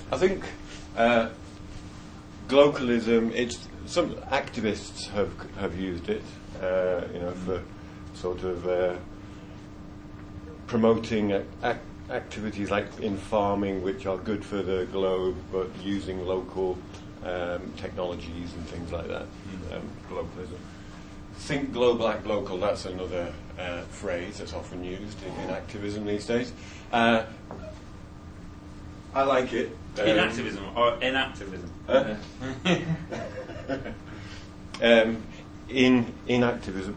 I think globalism. It's some activists have used it, for sort of promoting activities like in farming, which are good for the globe, but using local technologies and things like that. Globalism. Think global, act local. That's another phrase that's often used in activism these days. I like it. In activism or inactivism? In activism.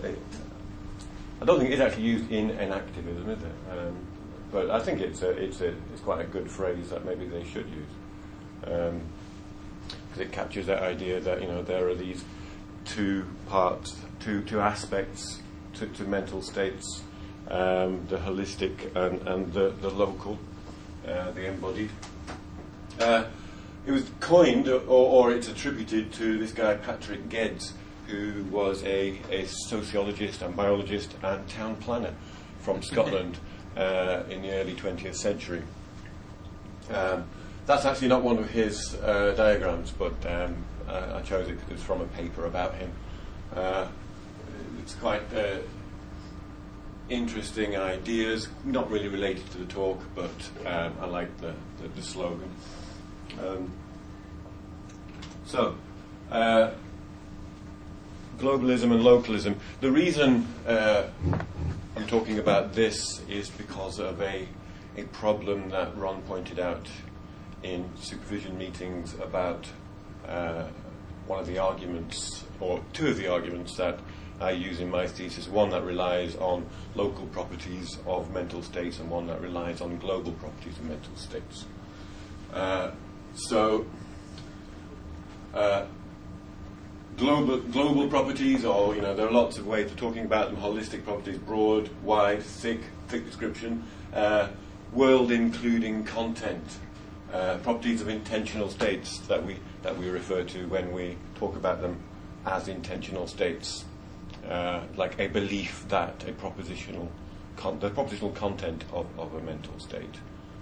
I don't think it's actually used in activism, is it? But I think it's quite a good phrase that maybe they should use, because it captures that idea that there are these two parts, two aspects to mental states, the holistic and the local, the embodied. It was coined, or it's attributed to this guy Patrick Geddes, who was a sociologist and biologist and town planner from Scotland in the early 20th century. That's actually not one of his diagrams, but I chose it because it's from a paper about him. It's quite interesting ideas, not really related to the talk, but I like the slogan. Globalism and localism. The reason I'm talking about this is because of a problem that Ron pointed out in supervision meetings about one of the arguments, or two of the arguments that I use in my thesis, one that relies on local properties of mental states and one that relies on global properties of mental states. Global properties, or there are lots of ways of talking about them. Holistic properties, broad, wide, thick description. World including content, properties of intentional states that we refer to when we talk about them as intentional states, like a belief that the propositional content of a mental state,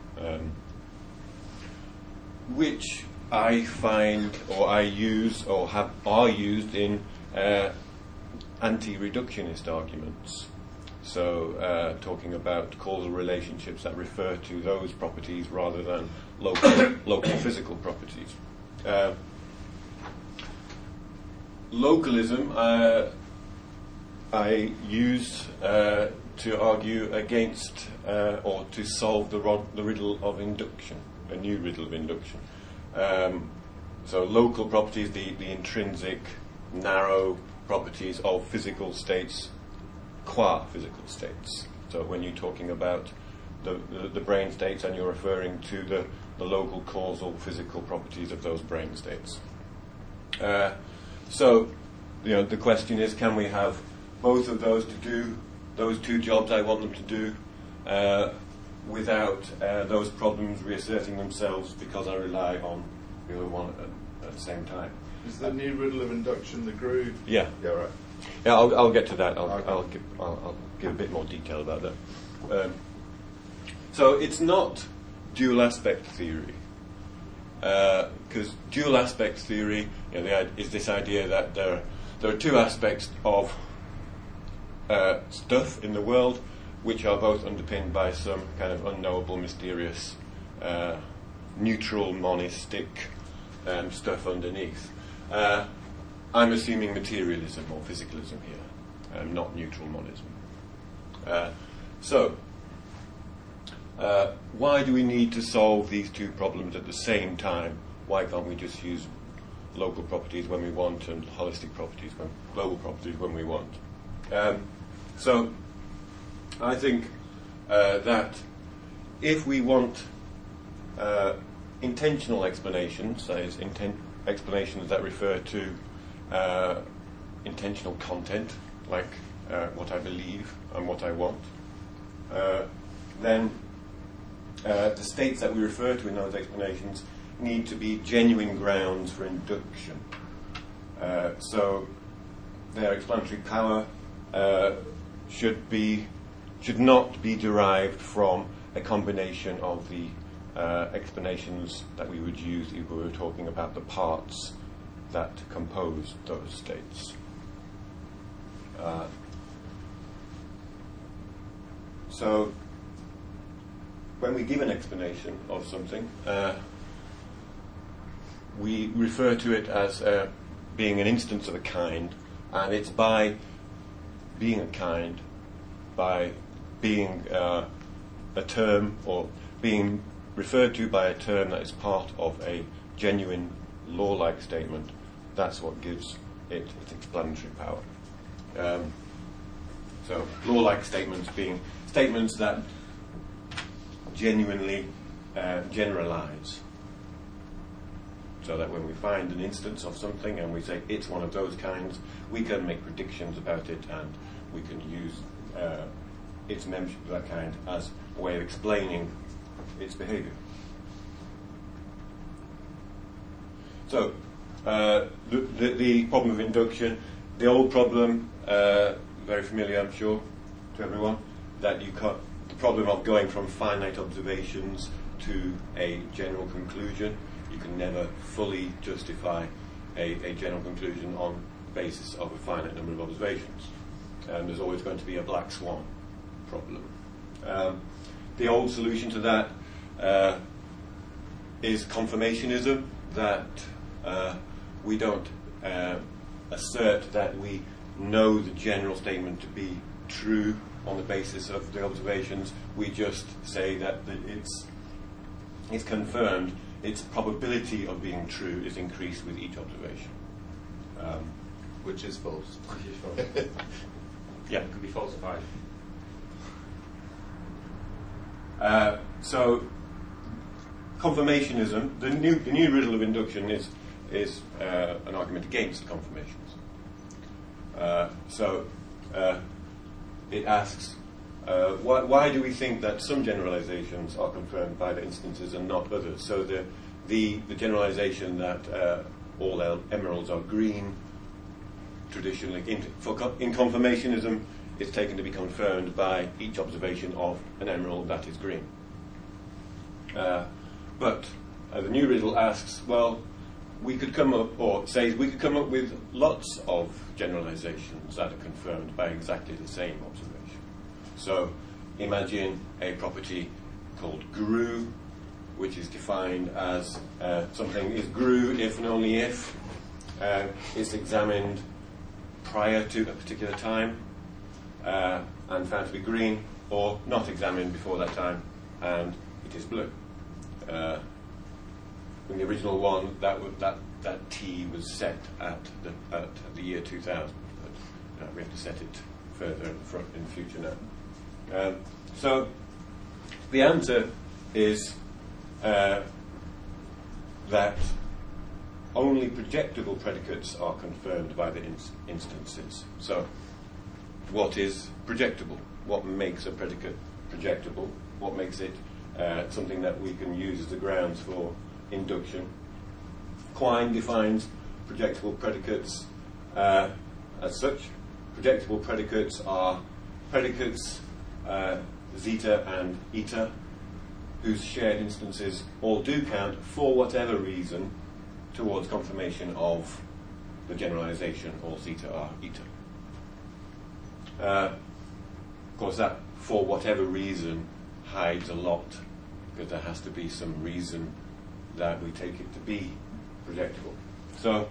which I find, or I use, or are used in anti-reductionist arguments. So, talking about causal relationships that refer to those properties rather than local physical properties. Localism I use to argue against or to solve the riddle of induction, a new riddle of induction. So local properties, the intrinsic, narrow properties of physical states, qua physical states. So when you're talking about the brain states, and you're referring to the local causal physical properties of those brain states. So the question is, can we have both of those to do those two jobs I want them to do without those problems reasserting themselves because I rely on the other one at the same time? Is the new riddle of induction the groove? Yeah. Yeah, right. Yeah, I'll get to that. I'll give a bit more detail about that. So it's not dual aspect theory, because dual aspect theory is this idea that there are two aspects of stuff in the world which are both underpinned by some kind of unknowable, mysterious, neutral, monistic stuff underneath. I'm assuming materialism or physicalism here, not neutral monism. So, why do we need to solve these two problems at the same time? Why can't we just use local properties when we want and holistic properties, global properties when we want? So, I think that if we want intentional explanations, that is, explanations that refer to intentional content, like what I believe and what I want, then the states that we refer to in those explanations need to be genuine grounds for induction. So their explanatory power should not be derived from a combination of the explanations that we would use if we were talking about the parts that compose those states. So when we give an explanation of something, we refer to it as being an instance of a kind, and it's by being a kind, by being a term, or being referred to by a term that is part of a genuine law-like statement. That's what gives it its explanatory power. So law-like statements being statements that genuinely generalize, so that when we find an instance of something and we say it's one of those kinds, we can make predictions about it, and we can use its membership of that kind as a way of explaining its behavior. So the problem of induction, the old problem, very familiar, I'm sure, to everyone, that the problem of going from finite observations to a general conclusion. You can never fully justify a general conclusion on the basis of a finite number of observations. And there's always going to be a black swan problem. The old solution to that is confirmationism, that we don't assert that we know the general statement to be true on the basis of the observations. We just say that it's confirmed. Its probability of being true is increased with each observation. Which is false. Yeah, it could be falsified. So confirmationism, the new riddle of induction is an argument against confirmations. It asks, why do we think that some generalizations are confirmed by the instances and not others? So the generalization that all emeralds are green, traditionally, in confirmationism, it's taken to be confirmed by each observation of an emerald that is green. But the new riddle asks, well, we could come up with lots of generalizations that are confirmed by exactly the same observation. So imagine a property called GRU, which is defined as something is GRU if and only if it's examined prior to a particular time and found to be green, or not examined before that time and it is blue. In the original one, that T was set at the year 2000, but we have to set it further in the future now. So the answer is that only projectable predicates are confirmed by the instances. So what is projectable? What makes a predicate projectable? What makes it something that we can use as the grounds for induction? Quine defines projectable predicates as such. Projectable predicates are predicates zeta and eta, whose shared instances all do count for whatever reason towards confirmation of the generalization, or zeta or eta. Of course, that for whatever reason hides a lot, because there has to be some reason that we take it to be projectable. So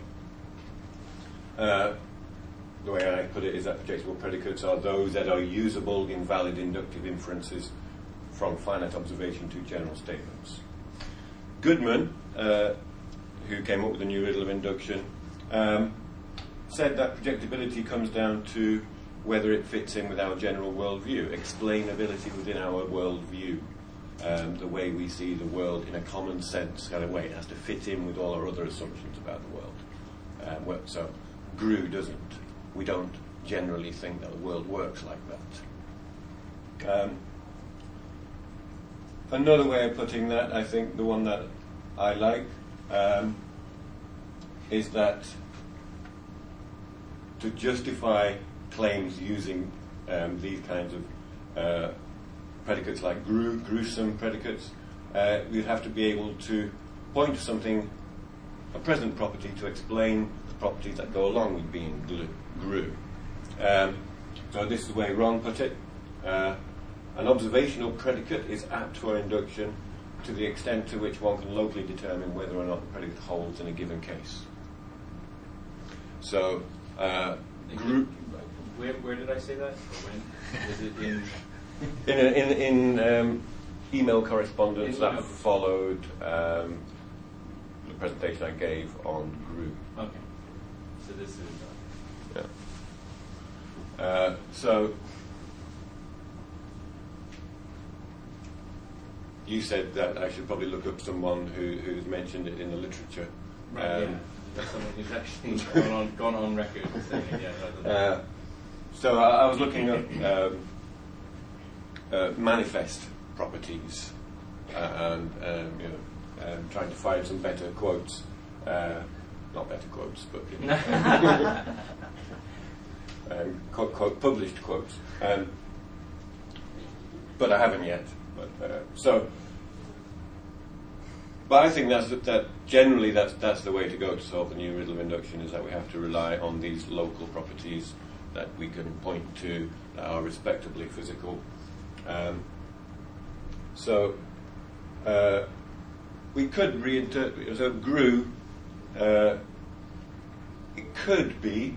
the way I put it is that projectable predicates are those that are usable in valid inductive inferences from finite observation to general statements. Goodman, who came up with the new riddle of induction, said that projectability comes down to whether it fits in with our general worldview, explainability within our worldview, the way we see the world in a common sense kind of way. It has to fit in with all our other assumptions about the world. So GRU doesn't. We don't generally think that the world works like that. Another way of putting that, I think the one that I like, is that to justify claims using these kinds of predicates like gruesome predicates, we'd have to be able to point to something, a present property, to explain the properties that go along with being GRU. So this is the way Ron put it. An observational predicate is apt for induction to the extent to which one can locally determine whether or not the predicate holds in a given case. So, GRU... Where did I say that? Or when? Is it in... in email correspondence that followed the presentation I gave on GRU. Okay. So this is... Yeah. So... You said that I should probably look up someone who's mentioned it in the literature. Right, yeah. That's someone who's actually gone on record saying it, yeah, rather than... So I was looking at manifest properties and trying to find some better quotes. Not better quotes, but published quotes. But I haven't yet. But I think that generally that's the way to go to solve the new riddle of induction, is that we have to rely on these local properties that we can point to that are respectably physical. We could reinterpret. So GRU, it could be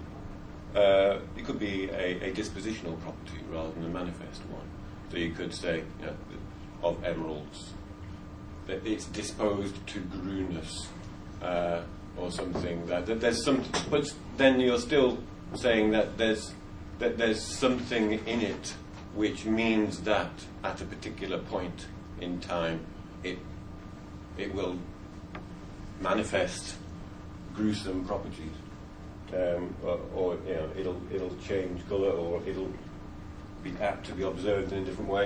a dispositional property rather than a manifest one. So you could say, of emeralds, that it's disposed to GRU-ness, or something that there's some. But then you're still saying that there's something in it which means that at a particular point in time it will manifest gruesome properties, or it'll change colour, or it'll be apt to be observed in a different way.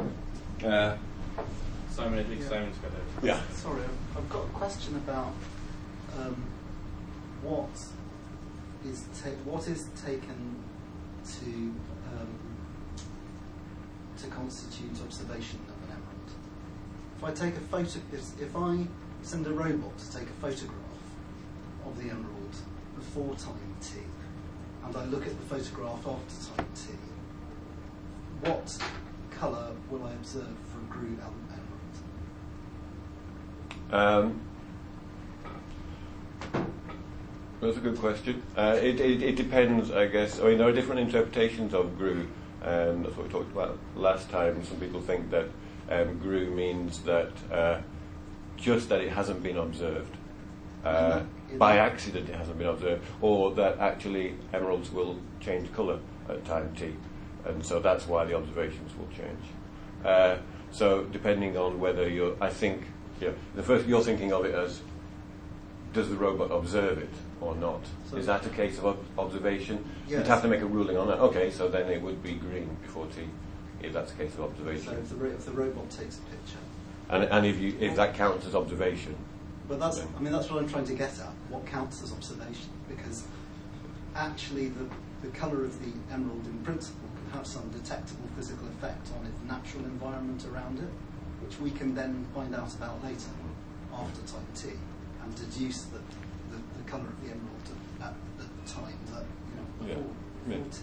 Simon, I think Simon's got it. Yeah. Sorry, I've got a question about what is taken to constitute observation of an emerald. If I take a photo, if I send a robot to take a photograph of the emerald before time t, and I look at the photograph after time t, what colour will I observe for a GRU emerald? That's a good question. It depends, I guess. I mean, there are different interpretations of GRU, and that's what we talked about last time. Some people think that GRU means that just that it hasn't been observed. By accident it hasn't been observed, or that actually emeralds will change colour at time t, and so that's why the observations will change. So depending on whether the first you're thinking of it as, does the robot observe it or not? So is that a case of observation? Yes. You'd have to make a ruling on that. Okay, so then it would be green before t, if that's a case of observation. So if the robot takes a picture, and if that counts as observation. But that's what I'm trying to get at. What counts as observation? Because actually, the colour of the emerald, in principle, can have some detectable physical effect on its natural environment around it, which we can then find out about later, after time t, and deduce the colour of the emerald at the time that before t.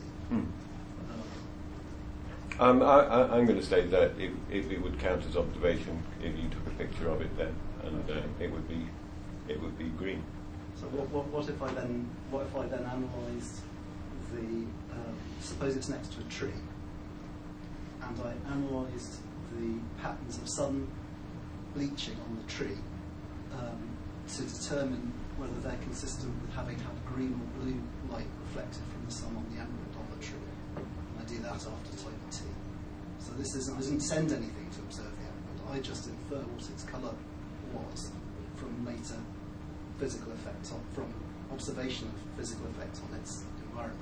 I'm going to say that if it would count as observation, if you took a picture of it then, and it would be green. So what if I then analysed the suppose it's next to a tree, and I analysed the patterns of sun bleaching on the tree to determine whether they're consistent with having had green or blue light reflected from the sun on the emerald on the tree. And I do that after type t. So I didn't send anything to observe the emerald. I just infer what its colour was from later physical effects from observation of physical effects on its environment.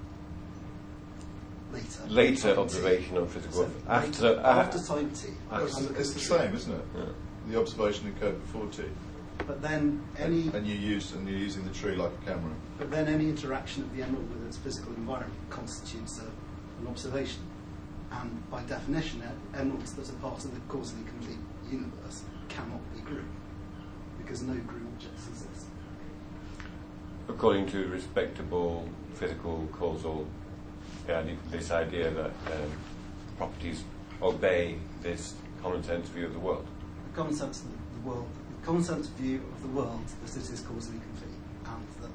Later observation of physical after time t. It's the same, isn't it? Yeah. The observation occurred before t. But then you're using the tree like a camera. But then any interaction of the emerald with its physical environment constitutes an observation. And by definition, emeralds that are part of the causally complete universe cannot be GRU, because no GRU objects exist. According to respectable physical causal, this idea that properties obey this common sense view of the world. The common sense of the world, the common sense view of the world that it is causally complete, and that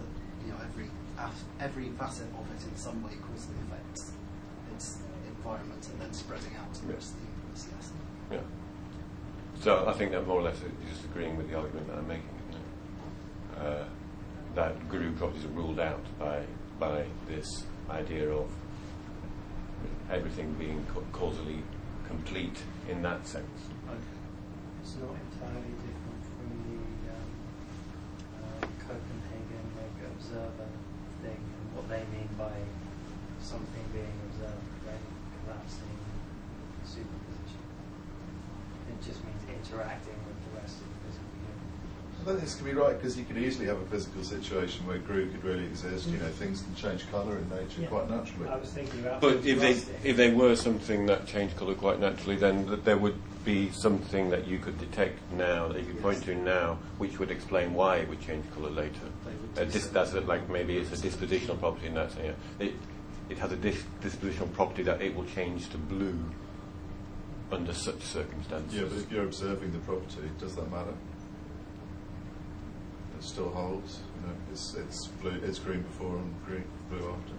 every facet of it in some way causally affects its environment and then spreading out to the rest of the universe. Yes. Yeah. So I think that more or less is just agreeing with the argument that I'm making, isn't it? That GRU properties are ruled out by this idea of everything being causally complete in that sense. Okay. It's not entirely different from the Copenhagen observer thing and what they mean by something being observed, right? Collapsing superposition. It just means interacting with the rest of the physical universe. I don't think this can be right, because you could easily have a physical situation where GRU could really exist. You know, things can change colour in nature quite naturally. I was thinking about. But if they were something that changed colour quite naturally, then there would be something that you could detect now, that you could point to now, which would explain why it would change colour later. That's like maybe it's a dispositional property in that sense. Yeah. It has a dispositional property that it will change to blue under such circumstances. Yeah, but if you're observing the property, does that matter? It still holds. You know, it's blue, it's green before and blue after.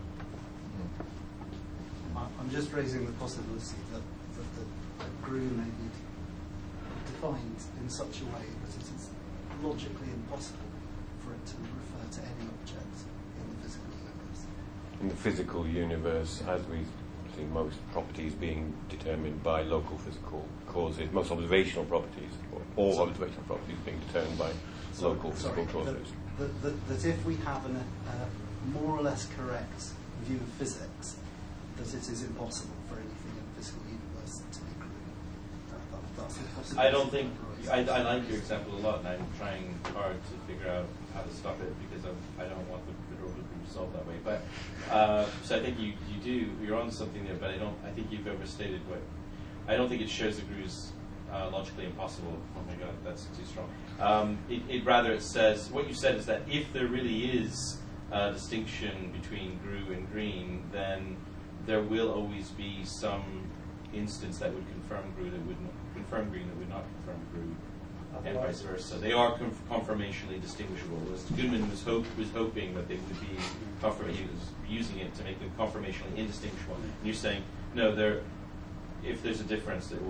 I'm just raising the possibility that GRU may be defined in such a way that it is logically impossible for it to refer to any object in the physical universe. In the physical universe, as we see most properties being determined by local physical causes, most observational properties, or all observational properties being determined by local physical causes. That if we have a more or less correct view of physics, that it is impossible for anything in the physical universe to be GRU. That's the possibility. I don't think I like your example a lot, and I'm trying hard to figure out how to stop it because I don't want the Rule to solve that way. But so I think you're on something there, but I think you've overstated what. I don't think it shows the GRU's logically impossible. Oh my God, that's too strong. It says what you said is that if there really is a distinction between GRU and green, then there will always be some instance that would confirm GRU that would not confirm green that would not confirm GRU, and vice versa. They are conformationally distinguishable. Goodman was hoping that they would be he was using it to make them conformationally indistinguishable. And you're saying no, if there's a difference, there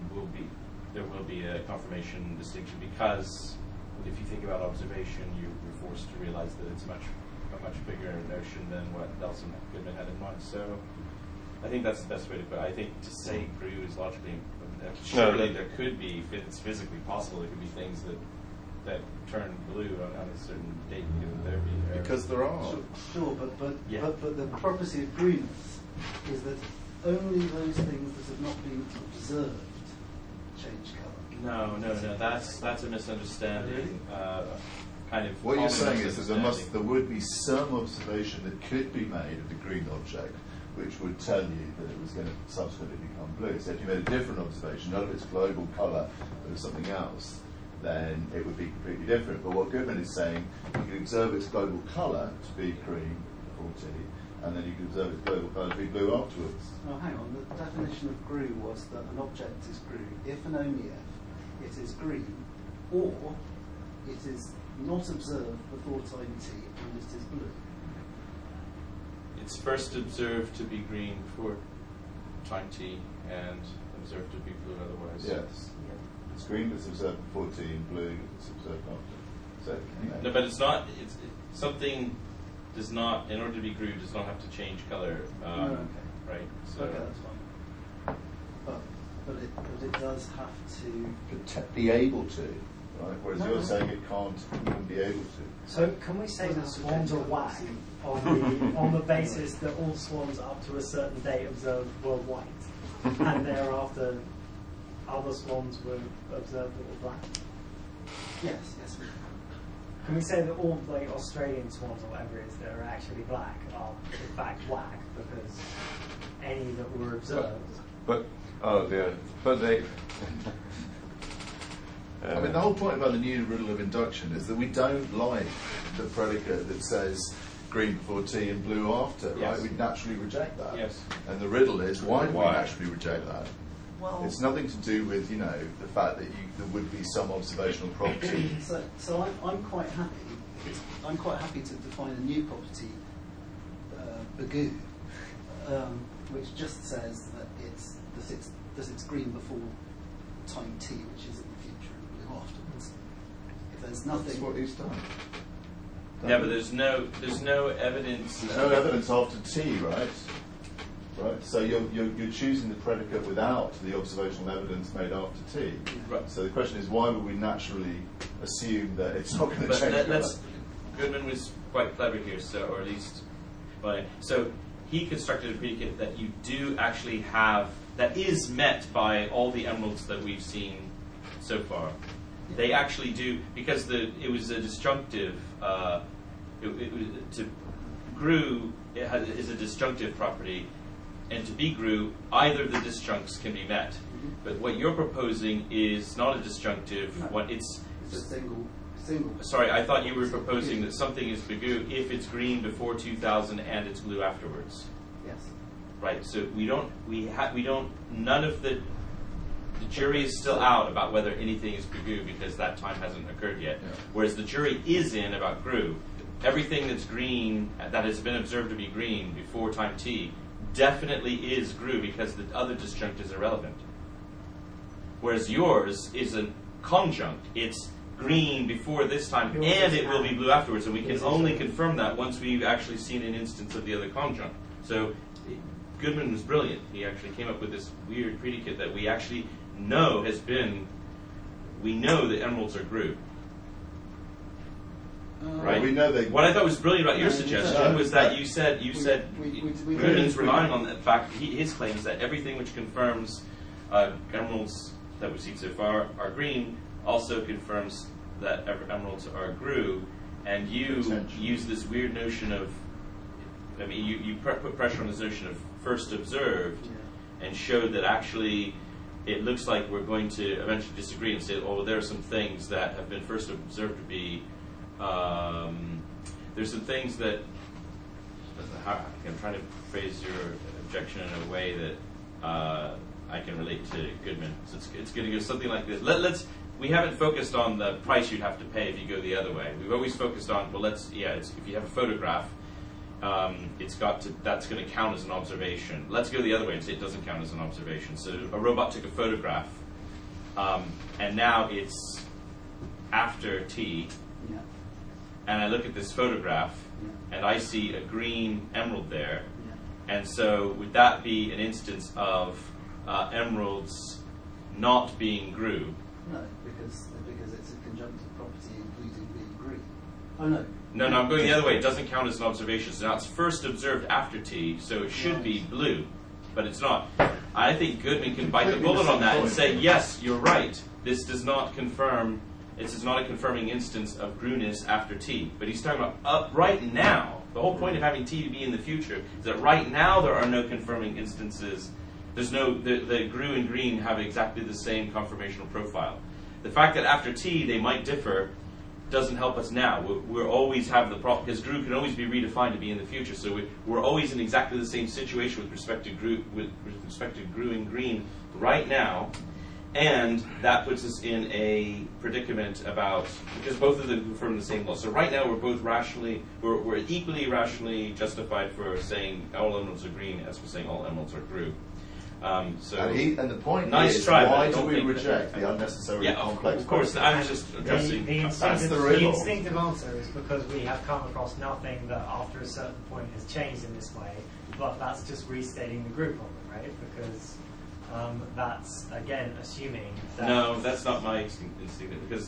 will be a conformation distinction, because if you think about observation, you're forced to realize that it's a much bigger notion than what Nelson Goodman had in mind. So I think that's the best way to put it. I think to say GRU is logically surely there could be, if it's physically possible, there could be things that turn blue on a certain date given there be because there are. Sure, but the property of GRUness is that only those things that have not been observed change colour. No. That's a misunderstanding. Kind of. What you're saying is that there would be some observation that could be made of the green object, which would tell you that it was going to subsequently become blue. So if you made a different observation, not of its global colour, but of something else, then it would be completely different. But what Goodman is saying, you can observe its global colour to be green before T, and then you can observe its global colour to be blue afterwards. Oh, hang on. The definition of GRU was that an object is GRU if and only if it is green, or it is not observed before time T and it is blue. It's first observed to be green before time T and observed to be blue otherwise. Yes. It's green but it's observed before T, and blue it's observed after. So, no, but it's not. Something does not, in order to be GRU, does not have to change colour. Okay. Right. So okay, that's fine. But it does have to be able to, right? Whereas you're saying it can't even be able to. So can we say that swans are whack on the basis that all swans up to a certain date observed were white, and thereafter other swans were observed that were black? Yes. Can we say that all Australian swans or whatever it is that are actually black are in fact whack because any that were observed? But I mean, the whole point about the new riddle of induction is that we don't like the predicate that says green before T and blue after, right? Yes. We naturally reject that. Yes. And the riddle is, why do we Why? naturally reject that? Well, It's nothing to do with, the fact that there would be some observational property. so I'm quite happy. I'm quite happy to define a new property, Bagoo, which just says that it's green before time T, which is in the future, and blue afterwards. If there's That's nothing, what he's done. Yeah, but there's no evidence. There's no evidence after T, right? Right. So you're choosing the predicate without the observational evidence made after T. Right. So the question is, why would we naturally assume that it's not going to But change? let's. Goodman was quite clever here, or at least, so he constructed a predicate that you do actually have that is met by all the emeralds that we've seen so far. They actually do, because it was a disjunctive. To GRU is a disjunctive property, and to be GRU, either of the disjuncts can be met. But what you're proposing is not a disjunctive. No. What it's it's a single. Sorry, I thought you were proposing that something is Bagoo if it's green before 2000 and it's blue afterwards. Yes. Right. So none of the jury is still out about whether anything is Bagoo because that time hasn't occurred yet. Yeah. Whereas the jury is in about GRU. Everything that's green, that has been observed to be green before time T, definitely is GRU because the other disjunct is irrelevant. Whereas yours is a conjunct. It's green before this time, and it will be blue afterwards, and we can only confirm that once we've actually seen an instance of the other conjunct. So Goodman was brilliant. He actually came up with this weird predicate that we actually know we know that emeralds are GRU. Right. We know they. What I thought was brilliant about your suggestion was that you said we Goodman's relying on that fact. His claim is that everything which confirms emeralds that we've seen so far are green also confirms that emeralds are GRU, and you use this weird notion of, you put pressure on this notion of first observed, and showed that actually it looks like we're going to eventually disagree and say, oh, there are some things that have been first observed to be, there's some things that, I'm trying to phrase your objection in a way that I can relate to Goodman. So it's going to go something like this. We haven't focused on the price you'd have to pay if you go the other way. We've always focused on, if you have a photograph, that's going to count as an observation. Let's go the other way and say it doesn't count as an observation. So a robot took a photograph, and now it's after T, and I look at this photograph, and I see a green emerald there, and so would that be an instance of emeralds not being GRU? No, because it's a conjunctive property including being green. Oh no. No, I'm going the other way. It doesn't count as an observation. So now it's first observed after T, so it should be blue, but it's not. I think Goodman can bite the bullet on that and say, yes, you're right. This does not confirm. This is not a confirming instance of GRU-ness after T. But he's talking about right now. The whole point of having T to be in the future is that right now there are no confirming instances. There's the GRU and green have exactly the same conformational profile. The fact that after T they might differ doesn't help us now. We'll always have the problem, because GRU can always be redefined to be in the future. So we're always in exactly the same situation with respect to GRU and green right now. And that puts us in a predicament because both of them confirm the same law. So right now we're equally rationally justified for saying all emeralds are green as for saying all emeralds are GRU. And the point nice is, try, why do we reject the unnecessarily complex? Of course. I'm just addressing. The instinctive answer is because we have come across nothing that after a certain point has changed in this way, but that's just restating the GRU problem, right? Because that's, again, assuming that... No, that's not my instinct, because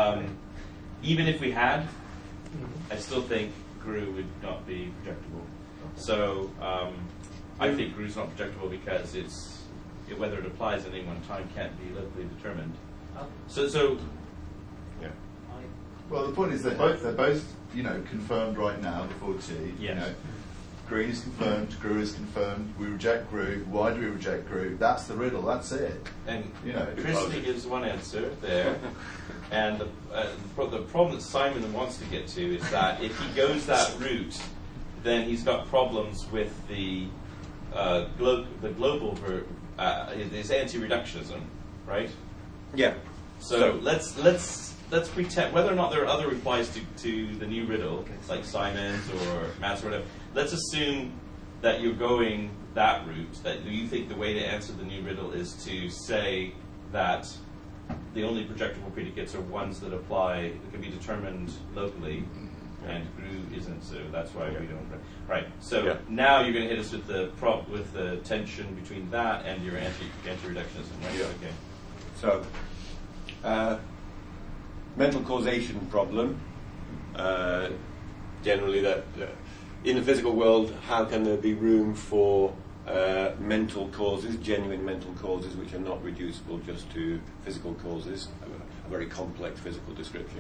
even if we had, I still think GRU would not be projectable. So I think GRU is not projectable because whether it applies at any one time can't be locally determined. So yeah. Well, the point is they're both confirmed right now before T. Yes. Green is confirmed, GRU is confirmed, we reject GRU. Why do we reject GRU? That's the riddle, that's it. And You know, Christy gives one answer there. And the problem that Simon wants to get to is that if he goes that route, then he's got problems with the global his anti-reductionism, right? Yeah. So let's pretend, whether or not there are other replies to the new riddle, like Simon's or Matt's or whatever. Let's assume that you're going that route. That you think the way to answer the new riddle is to say that the only projectable predicates are ones that apply, that can be determined locally, and GRU isn't, so that's why we don't. Right. So now you're going to hit us with the tension between that and your anti-reductionism, right? Yeah. Okay. So, mental causation problem. Generally, that in the physical world, how can there be room for mental causes, genuine mental causes, which are not reducible just to physical causes, a very complex physical description.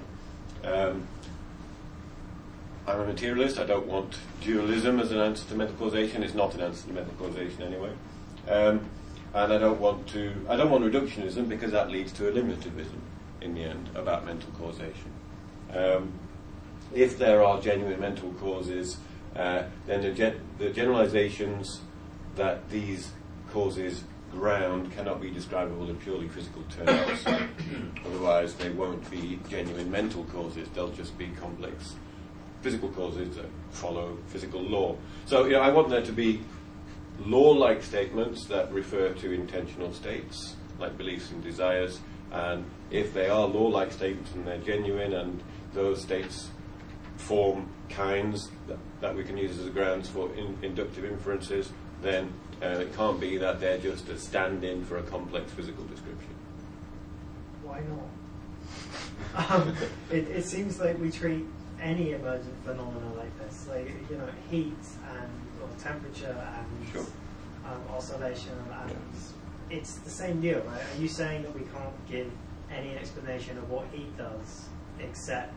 I'm a materialist. I don't want dualism as an answer to mental causation. It's not an answer to mental causation anyway. And I don't want reductionism because that leads to eliminativism in the end about mental causation. If there are genuine mental causes, then the generalizations that these causes ground cannot be describable in purely physical terms. Otherwise, they won't be genuine mental causes. They'll just be complex physical causes that follow physical law. So, I want there to be law-like statements that refer to intentional states, like beliefs and desires. And if they are law-like statements and they're genuine, and those states form kinds that we can use as grounds for inductive inferences, then it can't be that they're just a stand-in for a complex physical description. Why not? It seems like we treat any emergent phenomena like this, like heat or temperature and oscillation of atoms. It's the same deal, right? Are you saying that we can't give any explanation of what heat does, except?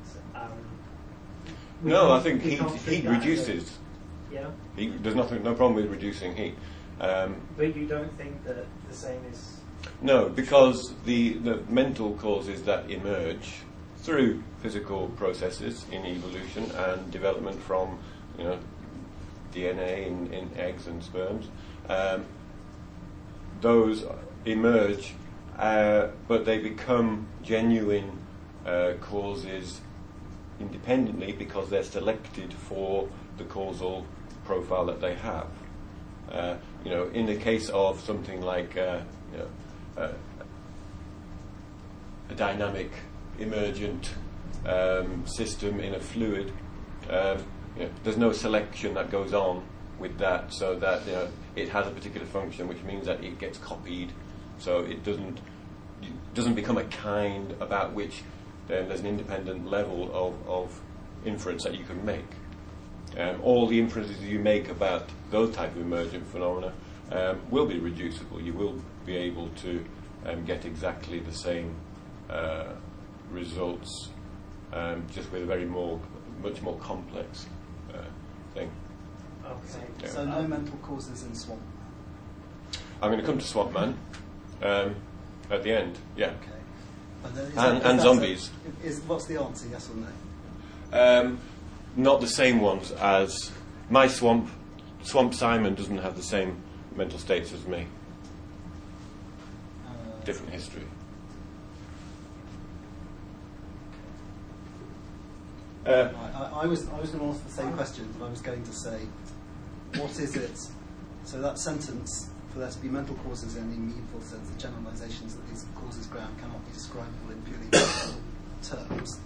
No, I think heat reduces. Yeah. There's no problem with reducing heat. But you don't think that the same is? No, because the mental causes that emerge through physical processes in evolution and development from DNA in eggs and sperms, those emerge, but they become genuine causes independently because they're selected for the causal profile that they have. In the case of something like a dynamic emergent system in a fluid, there's no selection that goes on with that, so that it has a particular function, which means that it gets copied, so it doesn't become a kind about which there's an independent level of inference that you can make. All the inferences you make about those type of emergent phenomena will be reducible. You will be able to get exactly the same results, just with a much more complex thing. Okay. Yeah. So no mental causes in Swamp. I'm going to come to Swamp Man at the end. Yeah. Okay. And zombies. What's the answer? Yes or no? Not the same ones as my Swamp Simon doesn't have the same mental states as me. Different history. I was going to ask the same question, but I was going to say, what is it? So that sentence, for there to be mental causes in a meaningful sense, the generalizations that these causes ground cannot be describable in purely physical terms.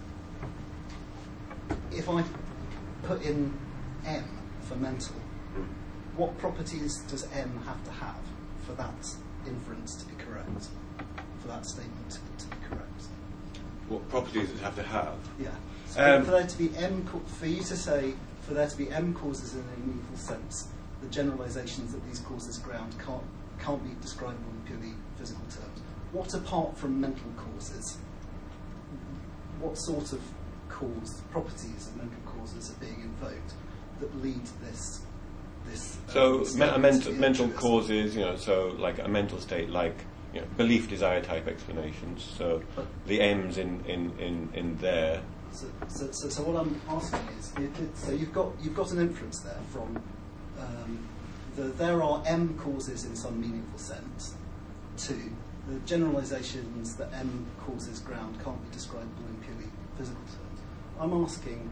If I put in M for mental, what properties does M have to have for that inference to be correct, for that statement to be correct? What properties does it have to have? Yeah. So for there to be for you to say, for there to be M causes in a meaningful sense, the generalizations that these causes ground can't be describable in purely physical terms. What apart from mental causes? What sort of properties of mental causes are being invoked that lead to this this. So statement to be mental virtuous. causes, so like a mental state, like belief, desire type explanations. So the M's in there. So what I'm asking is, so you've got an inference there from there are M causes in some meaningful sense. 2, the generalizations that M causes ground can't be describable in purely physical terms. I'm asking,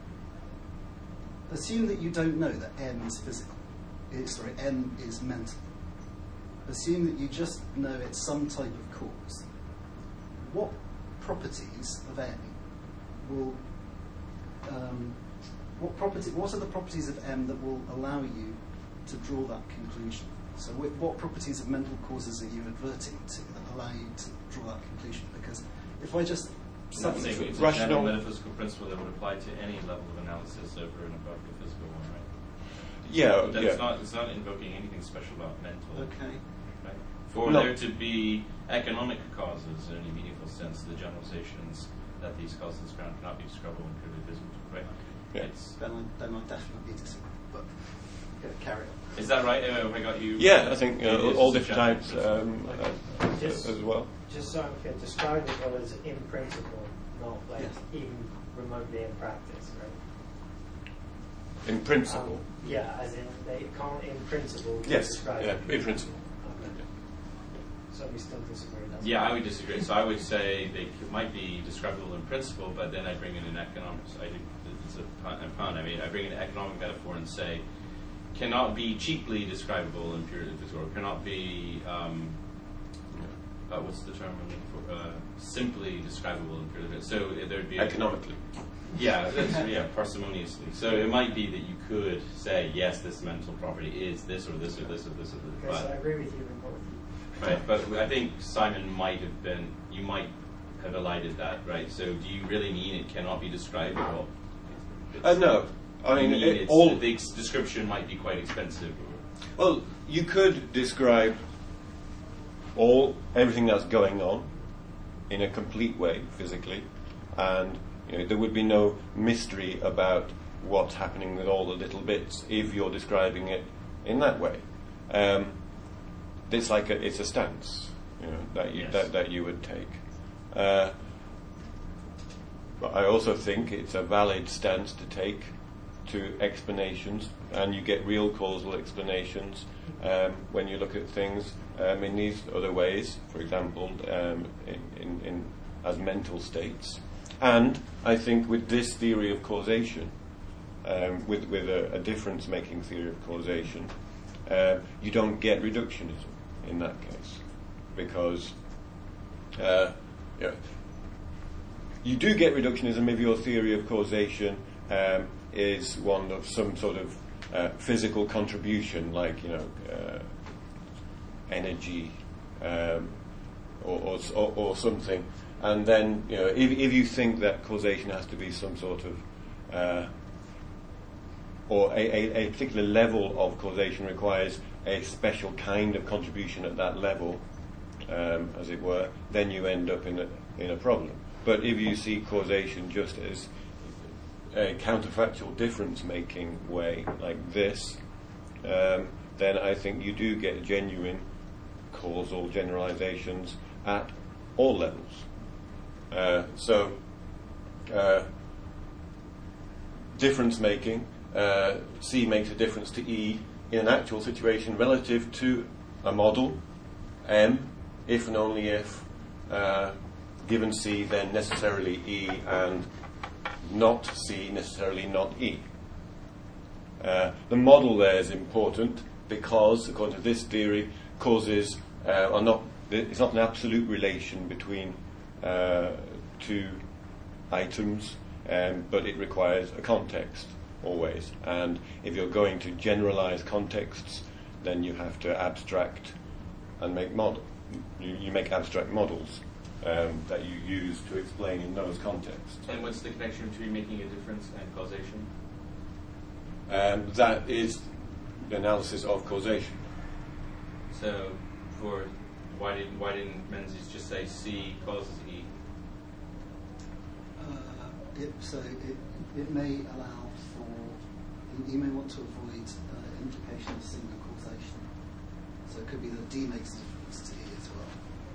assume that you don't know that M is physical. M is mental. Assume that you just know it's some type of cause. What properties of M will what are the properties of M that will allow you to draw that conclusion? So what properties of mental causes are you adverting to that allow you to draw that conclusion? Because if I just it's a general metaphysical principle that would apply to any level of analysis over and above the physical one, right? Yeah, It's not invoking anything special about mental. Okay. Right? For there to be economic causes in any meaningful sense, the generalizations that these causes ground cannot be describable in purely physical, right? Yeah. Then I definitely disagree. But carry on. Is that right? Have I got you? Yeah, I think all different types Just- as well. Just so I'm clear, describable as in principle, not like Yes. even remotely in practice, right? In principle. Yeah, as in they can't in principle be Yes. described. Yeah, in principle. Okay. So we still disagree. That's Yeah, I would disagree. So I would say they might be describable in principle, but then I bring in an economics. It's a pun. I mean, I bring in an economic metaphor and say cannot be cheaply describable in purely physical, or cannot be what's the term I'm looking for? Simply describable in purely physical. So there'd be Economically. Parsimoniously. So it might be that you could say yes, this mental property is this or this or this or this or this. Okay, so I agree with you in both. Right, but I think Simon might have elided that, right? So do you really mean it cannot be describable? No. I mean, the description might be quite expensive. Well, you could describe everything that's going on in a complete way physically, and there would be no mystery about what's happening with all the little bits if you're describing it in that way. It's like it's a stance, that you would take. But I also think it's a valid stance to take to explanations, and you get real causal explanations when you look at things in these other ways, for example, in as mental states. And I think with this theory of causation, with a difference-making theory of causation, you don't get reductionism in that case, because you do get reductionism if your theory of causation is one of some sort of physical contribution, like energy or something, and then if you think that causation has to be some sort of or a particular level of causation requires a special kind of contribution at that level, as it were, then you end up in a problem. But if you see causation just as a counterfactual difference-making way, like this, then I think you do get genuine causal generalizations at all levels. Difference-making, C makes a difference to E in an actual situation relative to a model, M, if and only if given C, then necessarily E, and not C, necessarily not E. The model there is important because, according to this theory, causes are not. It's not an absolute relation between two items, but it requires a context always. And if you're going to generalize contexts, then you have to abstract and make model. You make abstract models that you use to explain in those contexts. And what's the connection between making a difference and causation? That is the analysis of causation. So, why didn't Menzies just say C causes E? It may allow for you may want to avoid implication of single causation. So it could be that D makes a difference to E as well.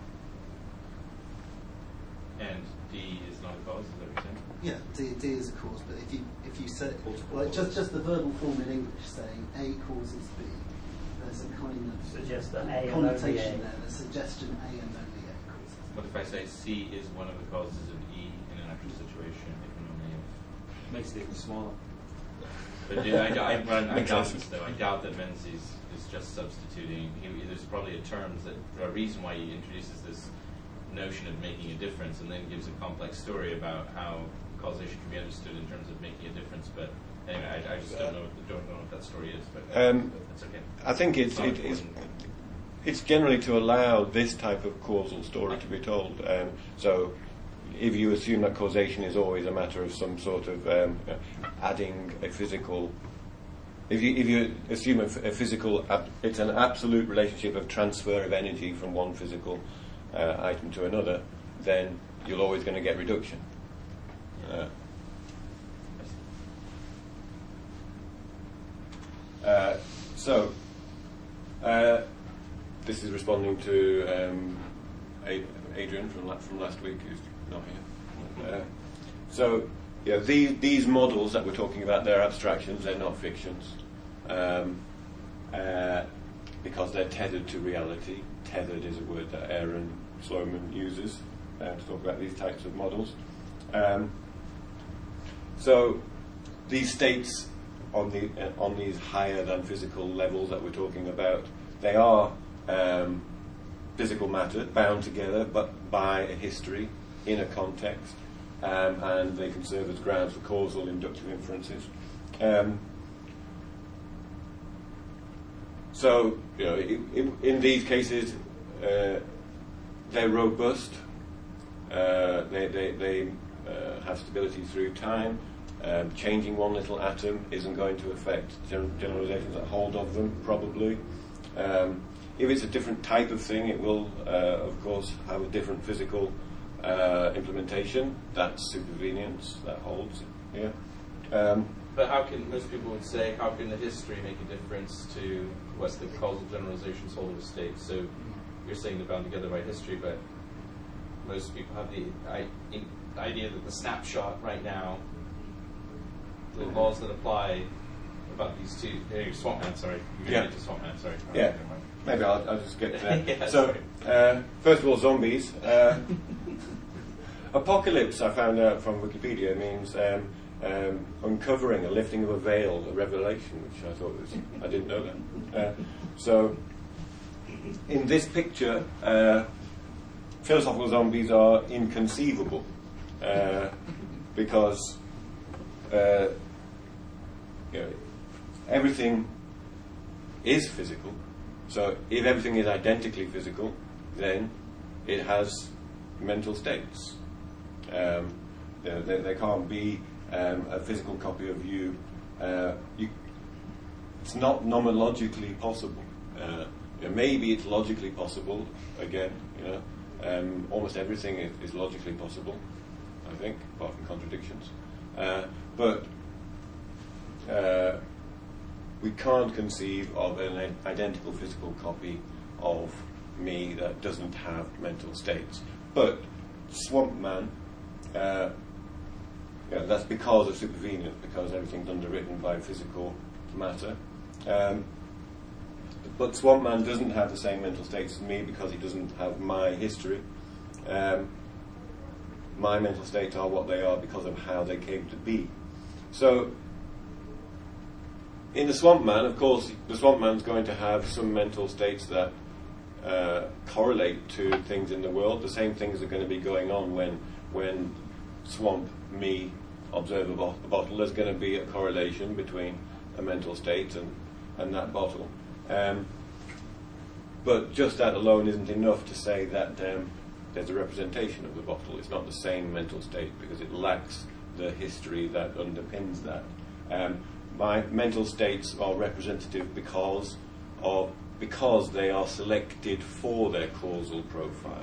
And D is not a cause, is that what you're saying? Yeah, D is a cause, but if you say, like just the verbal form in English saying A causes B, there's a kind of Suggest that A connotation there, the suggestion A and only A causes. What if I say C is one of the causes of E in an actual situation, if and only if? Makes it even smaller. But I doubt this, though. I doubt that Menzies is just substituting. There's probably a reason why he introduces this notion of making a difference, and then gives a complex story about how causation can be understood in terms of making a difference. But anyway, I just don't know what that story is. But that's okay. I think it's generally to allow this type of causal story to be told. So, if you assume that causation is always a matter of some sort of adding a physical, if you assume a physical, it's an absolute relationship of transfer of energy from one physical item to another, then you're always going to get reduction. This is responding to Adrian from last week, who's not here. These models that we're talking about, they're abstractions, they're not fictions, because they're tethered to reality. Tethered is a word that Aaron Sloman uses to talk about these types of models. So these states on these higher than physical levels that we're talking about, they are physical matter bound together, but by a history in a context, and they can serve as grounds for causal inductive inferences. So, in these cases, they're robust. They have stability through time. Changing one little atom isn't going to affect generalizations that hold of them, probably. If it's a different type of thing, it will, of course, have a different physical implementation. That's supervenience, that holds. Yeah. But most people would say, how can the history make a difference to what's the causal generalizations hold of a state? So you're saying they're bound together by history, but most people have the idea that the snapshot right now, the laws that apply about these two. Swampman, sorry. You're going to get to Swampman, sorry. Yeah. Maybe I'll just get there. Yeah, so, first of all, zombies. Apocalypse, I found out from Wikipedia, means uncovering, a lifting of a veil, a revelation, which I thought was, I didn't know that. So, in this picture, philosophical zombies are inconceivable because everything is physical. So if everything is identically physical, then it has mental states. There can't be a physical copy of you. It's not nomologically possible. Maybe it's logically possible. Again, almost everything is logically possible, I think, apart from contradictions. But we can't conceive of an identical physical copy of me that doesn't have mental states. But Swampman, that's because of supervenience, because everything's underwritten by physical matter. But Swampman doesn't have the same mental states as me because he doesn't have my history. My mental states are what they are because of how they came to be. So, in the Swampman, of course, the Swampman's going to have some mental states that correlate to things in the world. The same things are going to be going on when Swamp me observe a bottle. There's going to be a correlation between a mental state and that bottle. But just that alone isn't enough to say that there's a representation of the bottle. It's not the same mental state because it lacks the history that underpins that. My mental states are representative because they are selected for their causal profile.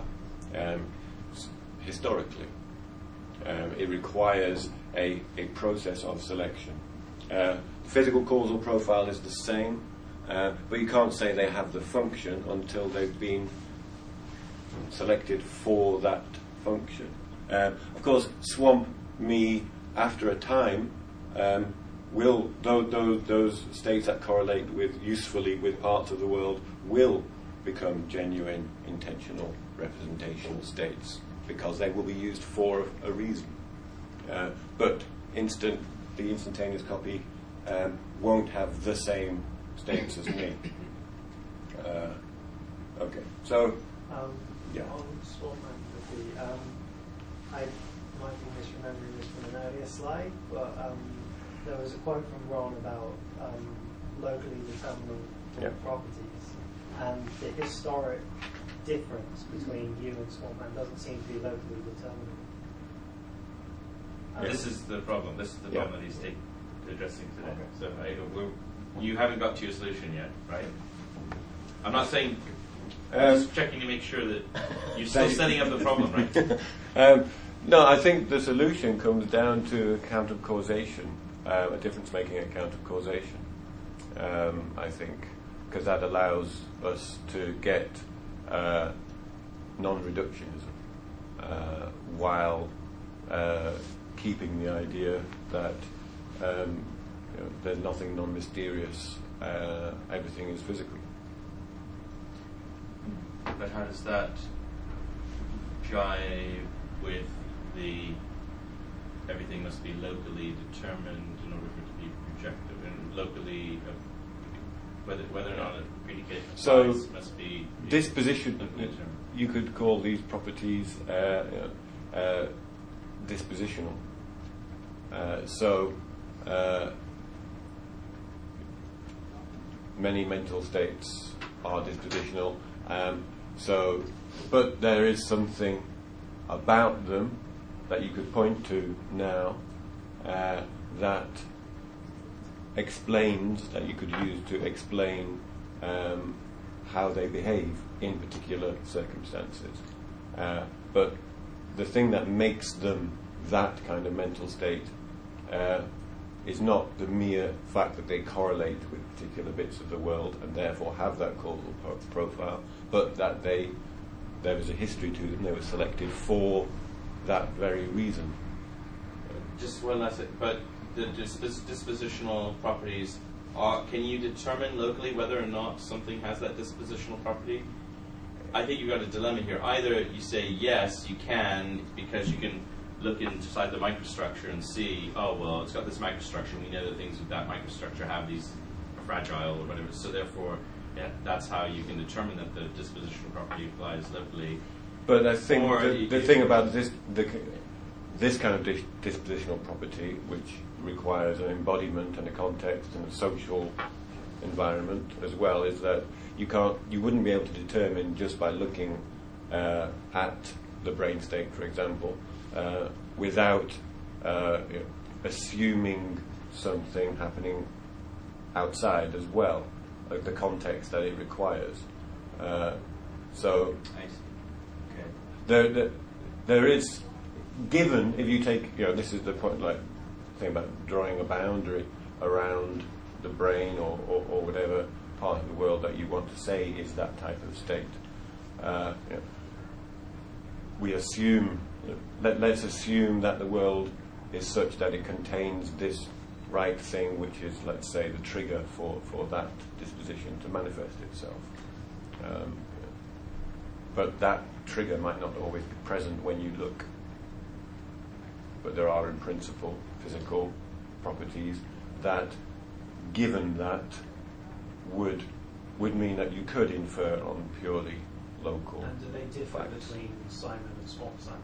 Historically, it requires a process of selection. The physical causal profile is the same, but you can't say they have the function until they've been selected for that function. Of course, swamp me after a time will those states that correlate usefully with parts of the world will become genuine intentional representational states because they will be used for a reason. But the instantaneous copy won't have the same states as me. Okay, so yeah. On swamp empathy, I might be misremembering this from an earlier slide, but there was a quote from Ron about locally determinable properties, and the historic difference between you and swampland doesn't seem to be locally determinable. This is the problem. This is the problem that he's addressing today. So you haven't got to your solution yet, right? I'm not saying. I'm just checking to make sure that you're still setting up the problem, right? No, I think the solution comes down to account of causation, a difference-making account of causation. I think because that allows us to get non-reductionism while keeping the idea that there's nothing non-mysterious, everything is physical. But how does that jive with the everything must be locally determined in order for it to be projective, and locally whether or not a predicate must be disposition? You could call these properties dispositional. Many mental states are dispositional. But there is something about them that you could point to now that explains, that you could use to explain how they behave in particular circumstances. But the thing that makes them that kind of mental state is not the mere fact that they correlate with particular bits of the world and therefore have that causal profile, but that there was a history to them, they were selected for that very reason. Just one last thing, but the dispositional properties, can you determine locally whether or not something has that dispositional property? I think you've got a dilemma here. Either you say yes, you can, because you can look inside the microstructure and see, oh, well, it's got this microstructure, we know that things with that microstructure have these fragile or whatever, so therefore that's how you can determine that the dispositional property applies locally. But I think the thing about this kind of dispositional property, which requires an embodiment and a context and a social environment as well, is that you wouldn't be able to determine just by looking at the brain state, for example, without assuming something happening outside as well, like the context that it requires. There is, given, if you take, this is the point, like thing about drawing a boundary around the brain or whatever part of the world that you want to say is that type of state. We assume, let's assume that the world is such that it contains this right thing, which is, let's say, the trigger for that disposition to manifest itself. But that trigger might not always be present when you look. But there are, in principle, physical properties that, given that, would mean that you could infer on purely local. And do they differ facts. between Simon and Swamp Simon?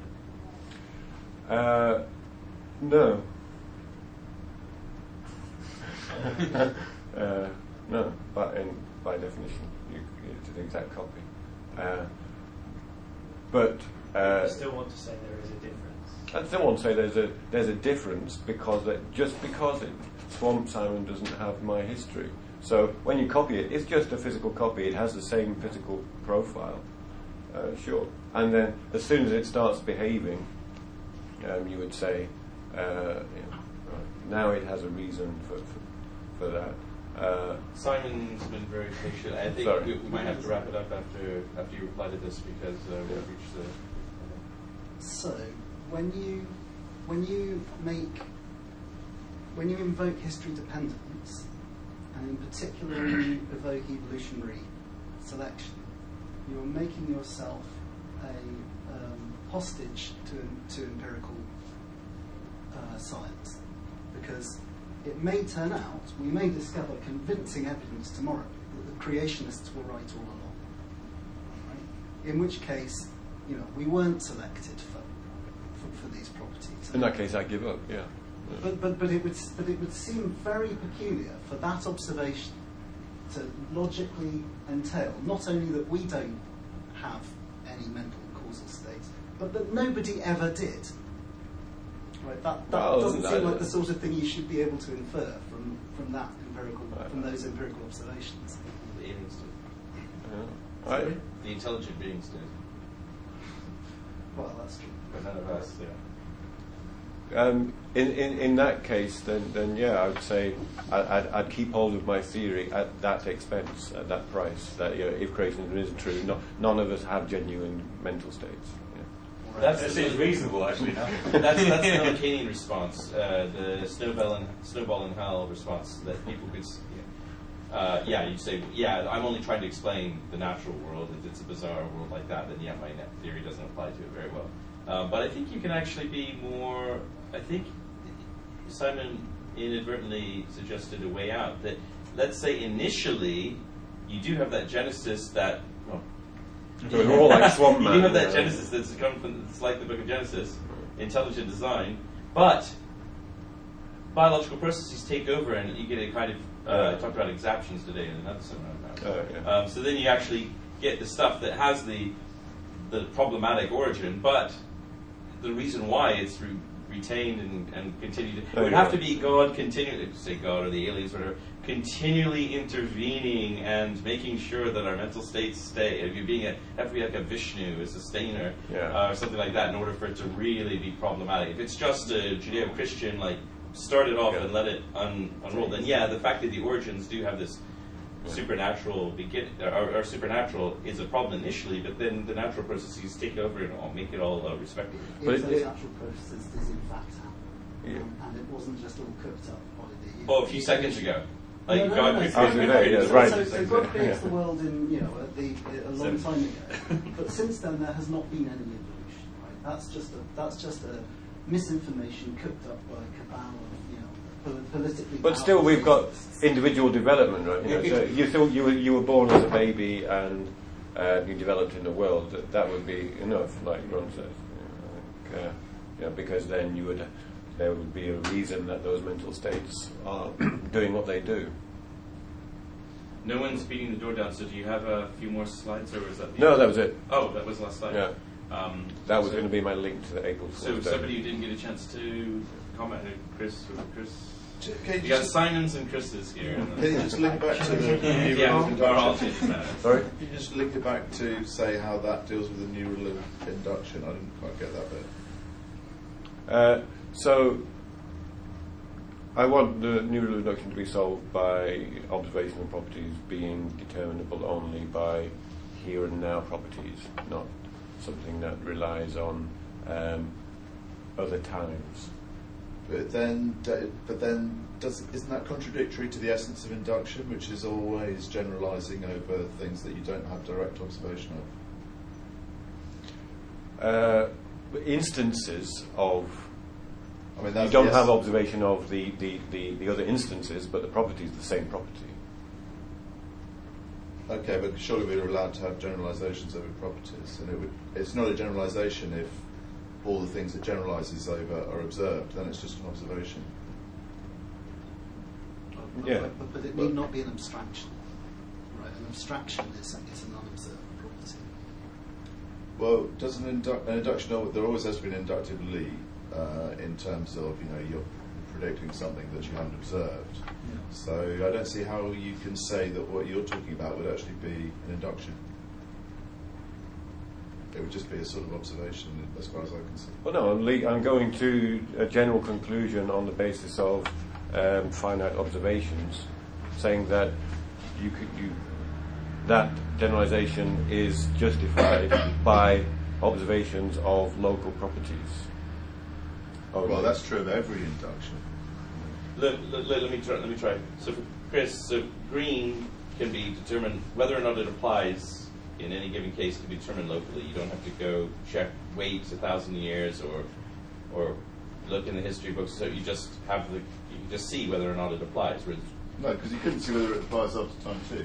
No. No, but by definition, it's an exact copy. But I still want to say there is a difference. I still want to say there's a difference because Swamp Simon doesn't have my history. So when you copy it, it's just a physical copy. It has the same physical profile, sure. And then as soon as it starts behaving, you would say, now it has a reason for that. Simon's been very patient. I think Sorry. we might have to wrap it up after you reply to this because we've reached the. So, when you invoke history dependence, and in particular when you evoke evolutionary selection, you are making yourself a hostage to empirical science, because it may turn out, we may discover convincing evidence tomorrow that the creationists were right all along. Right? In which case, we weren't selected for these properties. In that case, I give up. Yeah. But it would seem very peculiar for that observation to logically entail not only that we don't have any mental causal states, but that nobody ever did. Right? That doesn't seem like the sort of thing you should be able to infer from those empirical observations. The aliens did. Yeah. The intelligent beings did. Well, that's true. But none of us, In that case, then yeah, I would say I'd keep hold of my theory at that expense, at that price. That if creationism is true, none of us have genuine mental states. That seems reasonable, actually. That's the Lacanian response, the snowball and hell response that people could. You'd say, I'm only trying to explain the natural world. If it's a bizarre world like that, then my theory doesn't apply to it very well. But I think you can actually be more. I think Simon inadvertently suggested a way out that, let's say, initially you do have that genesis that. So we're all like Swamp Man. You do have that genesis that's come from. It's like the Book of Genesis, intelligent design, but biological processes take over, and you get a kind of. I talked about exaptions today in another seminar. So then you actually get the stuff that has the problematic origin, but the reason why it's retained and continued. It would have to be God continually, say God or the aliens, whatever, continually intervening and making sure that our mental states stay. If you're have to be like a Vishnu, a sustainer, or something like that, in order for it to really be problematic. If it's just a Judeo-Christian, start it off and let it unroll, then the fact that the origins do have this supernatural beginning, or supernatural is a problem initially, but then the natural processes take over and make it all respectable. But those natural processes does in fact happen, and it wasn't just all cooked up by the. A few seconds ago. God creates the world in a long time ago, but since then there has not been any evolution. Right? That's just a misinformation cooked up by a cabal of politically. But still, we've got individual development, right? So you were born as a baby and you developed in the world. That would be enough, like Ron says. Because then there would be a reason that those mental states are doing what they do. No one's beating the door down. So do you have a few more slides, or was that? That was it. Oh, that was the last slide. Yeah. That was going to be my link to the April 4th. So somebody who didn't get a chance to comment, Chris. Can you got Simons and Chris's here. Can you just link back to the Sorry? Can you just link it back to say how that deals with the neural induction? I didn't quite get that bit. So I want the neural induction to be solved by observational properties being determinable only by here and now properties, not something that relies on other times. But then, isn't that contradictory to the essence of induction, which is always generalising over things that you don't have direct observation of? Instances of. I mean, you don't have observation of the other instances, but the property is the same property. Okay, but surely we're allowed to have generalisations over properties, and it's not a generalisation if all the things it generalises over are observed, then it's just an observation. But it need not be an abstraction. Right, an abstraction is a non-observed property. Well, does an induction, there always has to be an inductive leap in terms of, you're predicting something that you haven't observed. Yeah. So I don't see how you can say that what you're talking about would actually be an induction. It would just be a sort of observation, as far as I can see. Well, no, I'm going to a general conclusion on the basis of finite observations, saying that that generalization is justified by observations of local properties. Well, that's true of every induction. Let me try. So, for Chris, so green can be determined whether or not it applies in any given case can be determined locally. You don't have to go wait 1,000 years or look in the history books. So you just you can just see whether or not it applies. No, because you couldn't see whether it applies after time too.